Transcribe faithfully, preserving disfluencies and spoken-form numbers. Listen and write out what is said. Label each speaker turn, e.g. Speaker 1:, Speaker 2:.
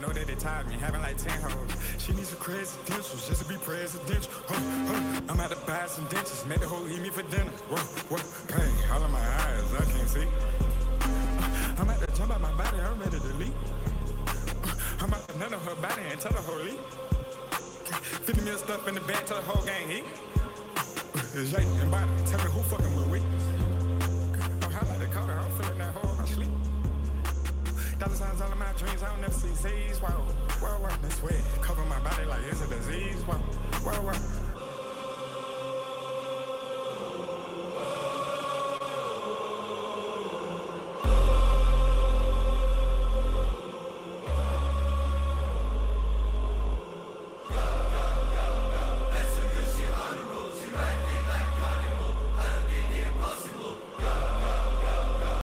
Speaker 1: know that they tired me, having like ten hoes. She needs some credentials just to be presidential. Huh, huh. I'm about to buy some dentures, make the hoe eat me for dinner. Whoa, whoa, pain, all in my eyes, I can't see. Uh, I'm about to jump out my body, I'm ready to leave. Uh, I'm about to nut on her body and tell her hoe leave. fifty mil stuff in the back, tell the whole gang eat. Uh, it's Jake and Body, tell me who fucking with we. Oh, how about they call her, I'm feeling that hoe in my sleep. Dollar signs all in my dreams, I don't never see Z's. Wow, wow, wow, that's weird. Cover my body like it's a disease. Wow, wow, wow.